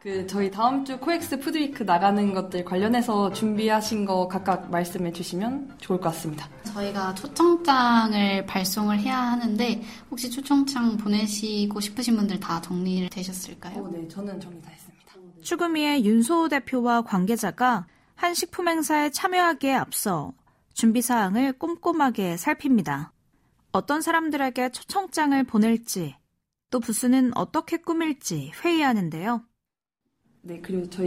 저희 다음 주 코엑스 푸드위크 나가는 것들 관련해서 준비하신 거 각각 말씀해 주시면 좋을 것 같습니다. 저희가 초청장을 발송을 해야 하는데 혹시 초청장 보내시고 싶으신 분들 다 정리를 되셨을까요? 네, 저는 정리 다 했습니다. 추구미의 윤소호 대표와 관계자가 한 식품 행사에 참여하기에 앞서 준비사항을 꼼꼼하게 살핍니다. 어떤 사람들에게 초청장을 보낼지, 또 부스는 어떻게 꾸밀지 회의하는데요. 네, 그리고 저희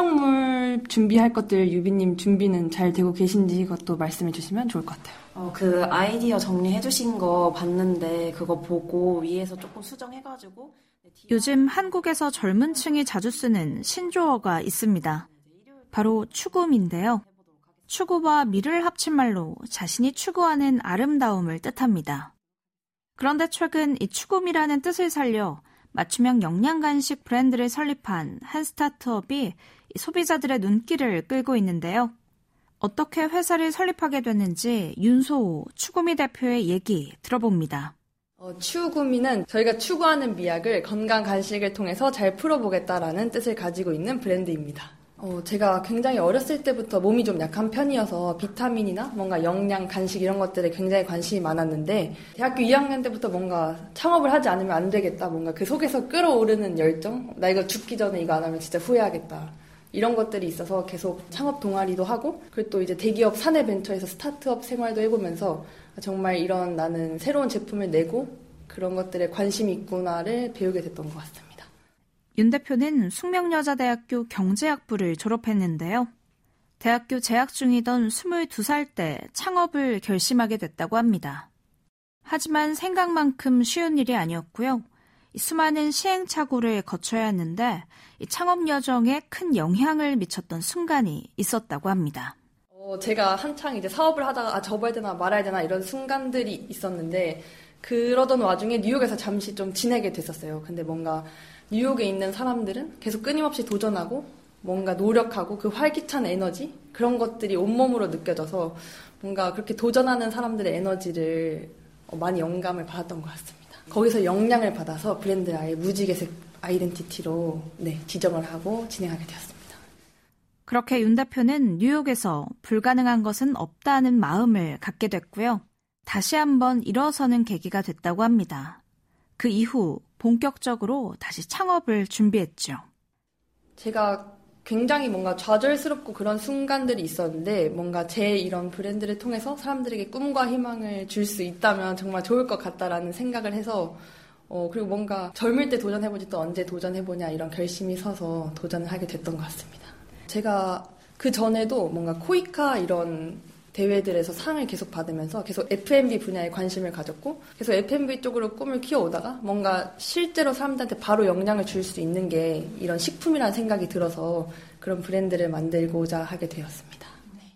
출력물 준비할 것들 유비님 준비는 잘 되고 계신지 이것도 말씀해 주시면 좋을 것 같아요. 아이디어 정리해 주신 거 봤는데 그거 보고 위에서 조금 수정해가지고 요즘 한국에서 젊은 층이 자주 쓰는 신조어가 있습니다. 바로 추구미인데요. 추구와 미를 합친 말로 자신이 추구하는 아름다움을 뜻합니다. 그런데 최근 이 추구미라는 뜻을 살려 맞춤형 영양간식 브랜드를 설립한 한 스타트업이 소비자들의 눈길을 끌고 있는데요. 어떻게 회사를 설립하게 됐는지 윤소호 추구미 대표의 얘기 들어봅니다. 추구미는 저희가 추구하는 미학을 건강 간식을 통해서 잘 풀어보겠다라는 뜻을 가지고 있는 브랜드입니다. 제가 굉장히 어렸을 때부터 몸이 좀 약한 편이어서 비타민이나 뭔가 영양, 간식 이런 것들에 굉장히 관심이 많았는데 대학교 2학년 때부터 뭔가 창업을 하지 않으면 안 되겠다. 뭔가 그 속에서 끌어오르는 열정? 나 이거 죽기 전에 이거 안 하면 진짜 후회하겠다. 이런 것들이 있어서 계속 창업 동아리도 하고 그리고 또 이제 대기업 사내 벤처에서 스타트업 생활도 해보면서 정말 이런 나는 새로운 제품을 내고 그런 것들에 관심이 있구나를 배우게 됐던 것 같습니다. 윤 대표는 숙명여자대학교 경제학부를 졸업했는데요. 대학교 재학 중이던 22살 때 창업을 결심하게 됐다고 합니다. 하지만 생각만큼 쉬운 일이 아니었고요. 수많은 시행착오를 거쳐야 했는데 이 창업 여정에 큰 영향을 미쳤던 순간이 있었다고 합니다. 제가 한창 이제 사업을 하다가 접어야 되나 말아야 되나 이런 순간들이 있었는데 그러던 와중에 뉴욕에서 잠시 좀 지내게 됐었어요. 근데 뭔가 뉴욕에 있는 사람들은 계속 끊임없이 도전하고 뭔가 노력하고 그 활기찬 에너지 그런 것들이 온몸으로 느껴져서 뭔가 그렇게 도전하는 사람들의 에너지를 많이 영감을 받았던 것 같습니다. 거기서 영향을 받아서 브랜드를 아예 무지개색 아이덴티티로 지정을 하고 진행하게 되었습니다. 그렇게 윤 대표는 뉴욕에서 불가능한 것은 없다는 마음을 갖게 됐고요. 다시 한번 일어서는 계기가 됐다고 합니다. 그 이후 본격적으로 다시 창업을 준비했죠. 제가 굉장히 뭔가 좌절스럽고 그런 순간들이 있었는데 뭔가 제 이런 브랜드를 통해서 사람들에게 꿈과 희망을 줄 수 있다면 정말 좋을 것 같다라는 생각을 해서 그리고 뭔가 젊을 때 도전해보지 또 언제 도전해보냐 이런 결심이 서서 도전을 하게 됐던 것 같습니다. 제가 그 전에도 뭔가 코이카 이런 대회들에서 상을 계속 받으면서 계속 F&B 분야에 관심을 가졌고 계속 F&B 쪽으로 꿈을 키워오다가 뭔가 실제로 사람들한테 바로 영향을 줄 수 있는 게 이런 식품이라는 생각이 들어서 그런 브랜드를 만들고자 하게 되었습니다.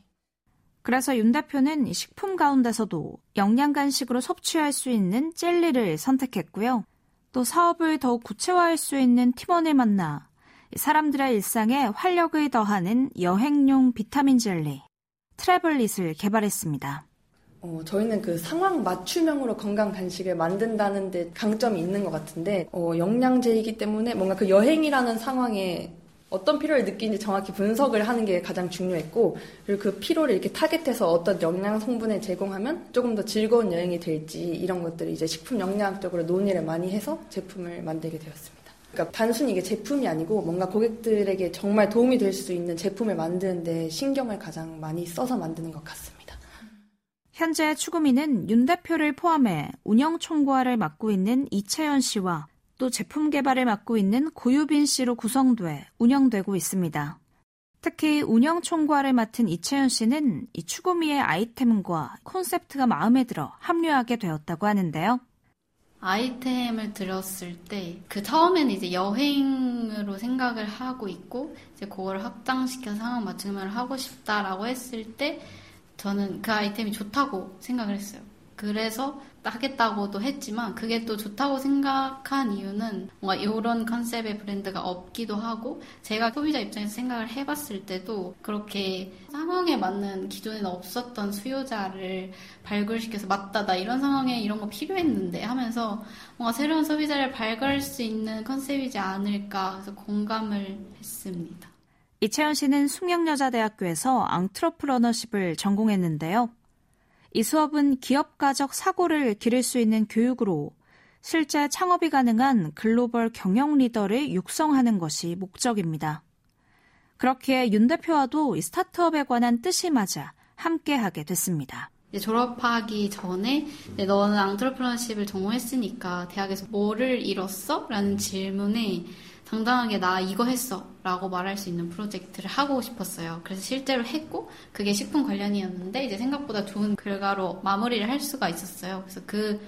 그래서 윤 대표는 식품 가운데서도 영양간식으로 섭취할 수 있는 젤리를 선택했고요. 또 사업을 더욱 구체화할 수 있는 팀원을 만나 사람들의 일상에 활력을 더하는 여행용 비타민 젤리 트래블릿을 개발했습니다. 저희는 그 상황 맞춤형으로 건강 간식을 만든다는 데 강점이 있는 것 같은데 영양제이기 때문에 뭔가 그 여행이라는 상황에 어떤 피로를 느끼는지 정확히 분석을 하는 게 가장 중요했고 그리고 그 피로를 이렇게 타겟해서 어떤 영양 성분을 제공하면 조금 더 즐거운 여행이 될지 이런 것들을 이제 식품 영양학적으로 논의를 많이 해서 제품을 만들게 되었습니다. 그러니까 단순히 이게 제품이 아니고 뭔가 고객들에게 정말 도움이 될 수 있는 제품을 만드는데 신경을 가장 많이 써서 만드는 것 같습니다. 현재 추구미는 윤 대표를 포함해 운영총괄을 맡고 있는 이채연 씨와 또 제품 개발을 맡고 있는 고유빈 씨로 구성돼 운영되고 있습니다. 특히 운영총괄을 맡은 이채연 씨는 이 추구미의 아이템과 콘셉트가 마음에 들어 합류하게 되었다고 하는데요. 아이템을 들었을 때 그 처음에는 이제 여행으로 생각을 하고 있고 이제 그걸 확장시켜서 상황 맞춤을 하고 싶다라고 했을 때 저는 그 아이템이 좋다고 생각을 했어요. 그래서 하겠다고도 했지만 그게 또 좋다고 생각한 이유는 뭔가 이런 컨셉의 브랜드가 없기도 하고 제가 소비자 입장에서 생각을 해봤을 때도 그렇게 상황에 맞는 기존에는 없었던 수요자를 발굴시켜서 맞다 나 이런 상황에 이런 거 필요했는데 하면서 뭔가 새로운 소비자를 발굴할 수 있는 컨셉이지 않을까 그래서 공감을 했습니다. 이채연 씨는 숙명여자대학교에서 앙트러프러너십을 전공했는데요. 이 수업은 기업가적 사고를 기를 수 있는 교육으로 실제 창업이 가능한 글로벌 경영 리더를 육성하는 것이 목적입니다. 그렇기에 윤 대표와도 이 스타트업에 관한 뜻이 맞아 함께하게 됐습니다. 졸업하기 전에 너는 앙트러프러너십을 전공했으니까 대학에서 뭐를 이뤘어? 라는 질문에 당당하게 나 이거 했어 라고 말할 수 있는 프로젝트를 하고 싶었어요. 그래서 실제로 했고 그게 식품 관련이었는데 이제 생각보다 좋은 결과로 마무리를 할 수가 있었어요. 그래서 그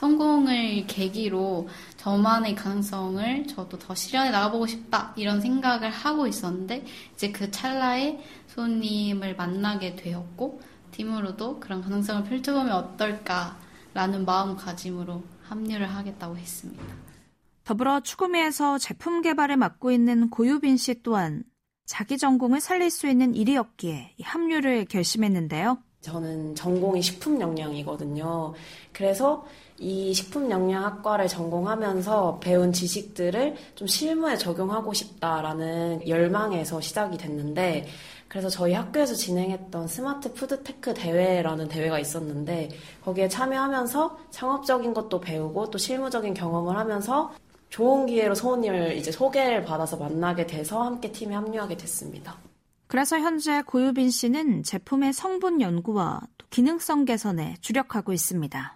성공을 계기로 저만의 가능성을 저도 더 실현해 나가보고 싶다 이런 생각을 하고 있었는데 이제 그 찰나에 손님을 만나게 되었고 팀으로도 그런 가능성을 펼쳐보면 어떨까라는 마음가짐으로 합류를 하겠다고 했습니다. 더불어 추구미에서 제품 개발을 맡고 있는 고유빈 씨 또한 자기 전공을 살릴 수 있는 일이었기에 합류를 결심했는데요. 저는 전공이 식품영양이거든요. 그래서 이 식품영양학과를 전공하면서 배운 지식들을 좀 실무에 적용하고 싶다라는 열망에서 시작이 됐는데 그래서 저희 학교에서 진행했던 스마트 푸드테크 대회라는 대회가 있었는데 거기에 참여하면서 창업적인 것도 배우고 또 실무적인 경험을 하면서 좋은 기회로 소은이를 이제 소개를 받아서 만나게 돼서 함께 팀에 합류하게 됐습니다. 그래서 현재 고유빈 씨는 제품의 성분 연구와 또 기능성 개선에 주력하고 있습니다.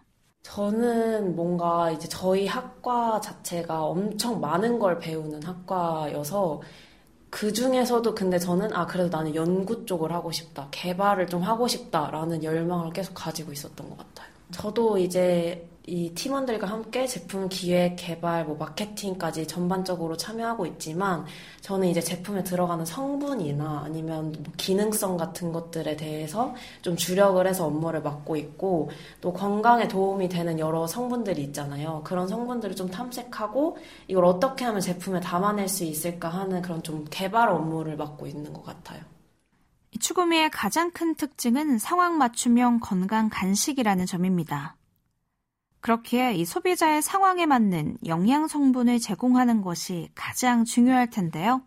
저는 뭔가 이제 저희 학과 자체가 엄청 많은 걸 배우는 학과여서 그 중에서도 근데 저는 그래도 나는 연구 쪽을 하고 싶다, 개발을 좀 하고 싶다라는 열망을 계속 가지고 있었던 것 같아요. 저도 이제 이 팀원들과 함께 제품 기획, 개발, 마케팅까지 전반적으로 참여하고 있지만 저는 이제 제품에 들어가는 성분이나 아니면 기능성 같은 것들에 대해서 좀 주력을 해서 업무를 맡고 있고 또 건강에 도움이 되는 여러 성분들이 있잖아요. 그런 성분들을 좀 탐색하고 이걸 어떻게 하면 제품에 담아낼 수 있을까 하는 그런 좀 개발 업무를 맡고 있는 것 같아요. 추구미의 가장 큰 특징은 상황 맞춤형 건강 간식이라는 점입니다. 그렇기에 이 소비자의 상황에 맞는 영양 성분을 제공하는 것이 가장 중요할 텐데요.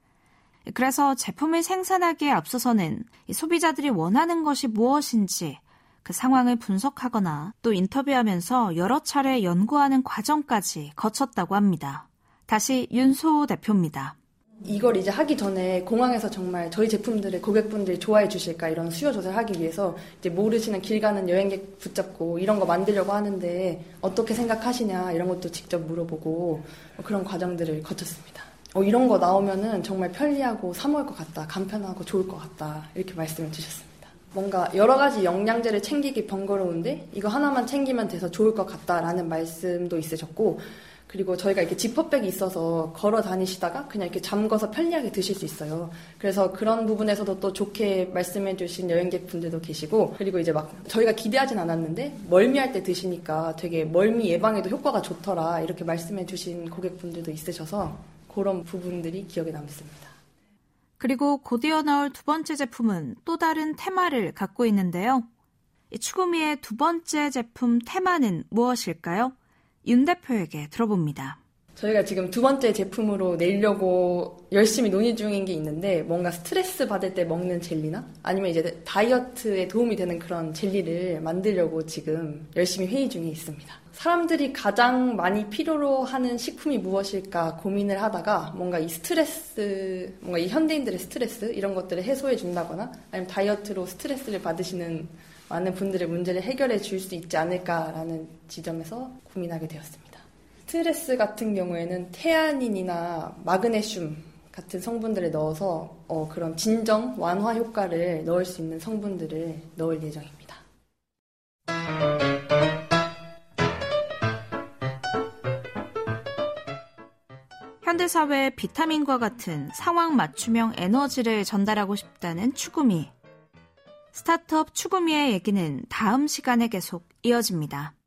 그래서 제품을 생산하기에 앞서서는 이 소비자들이 원하는 것이 무엇인지 그 상황을 분석하거나 또 인터뷰하면서 여러 차례 연구하는 과정까지 거쳤다고 합니다. 다시 윤소 대표입니다. 이걸 이제 하기 전에 공항에서 정말 저희 제품들을 고객분들이 좋아해 주실까 이런 수요 조사를 하기 위해서 이제 모르시는 길 가는 여행객 붙잡고 이런 거 만들려고 하는데 어떻게 생각하시냐 이런 것도 직접 물어보고 그런 과정들을 거쳤습니다. 이런 거 나오면은 정말 편리하고 사 먹을 것 같다, 간편하고 좋을 것 같다 이렇게 말씀을 주셨습니다. 뭔가 여러 가지 영양제를 챙기기 번거로운데 이거 하나만 챙기면 돼서 좋을 것 같다라는 말씀도 있으셨고 그리고 저희가 이렇게 지퍼백이 있어서 걸어 다니시다가 그냥 이렇게 잠궈서 편리하게 드실 수 있어요. 그래서 그런 부분에서도 또 좋게 말씀해 주신 여행객분들도 계시고 그리고 이제 막 저희가 기대하진 않았는데 멀미할 때 드시니까 되게 멀미 예방에도 효과가 좋더라 이렇게 말씀해 주신 고객분들도 있으셔서 그런 부분들이 기억에 남습니다. 그리고 곧이어 나올 두 번째 제품은 또 다른 테마를 갖고 있는데요. 이 추구미의 두 번째 제품 테마는 무엇일까요? 윤 대표에게 들어봅니다. 저희가 지금 두 번째 제품으로 내려고 열심히 논의 중인 게 있는데 뭔가 스트레스 받을 때 먹는 젤리나 아니면 이제 다이어트에 도움이 되는 그런 젤리를 만들려고 지금 열심히 회의 중에 있습니다. 사람들이 가장 많이 필요로 하는 식품이 무엇일까 고민을 하다가 뭔가 이 스트레스, 뭔가 이 현대인들의 스트레스 이런 것들을 해소해 준다거나 아니면 다이어트로 스트레스를 받으시는 많은 분들의 문제를 해결해 줄 수 있지 않을까라는 지점에서 고민하게 되었습니다. 스트레스 같은 경우에는 테아닌이나 마그네슘 같은 성분들을 넣어서 그런 진정, 완화 효과를 넣을 수 있는 성분들을 넣을 예정입니다. 현대사회에 비타민과 같은 상황 맞춤형 에너지를 전달하고 싶다는 추구미. 스타트업 추구미의 얘기는 다음 시간에 계속 이어집니다.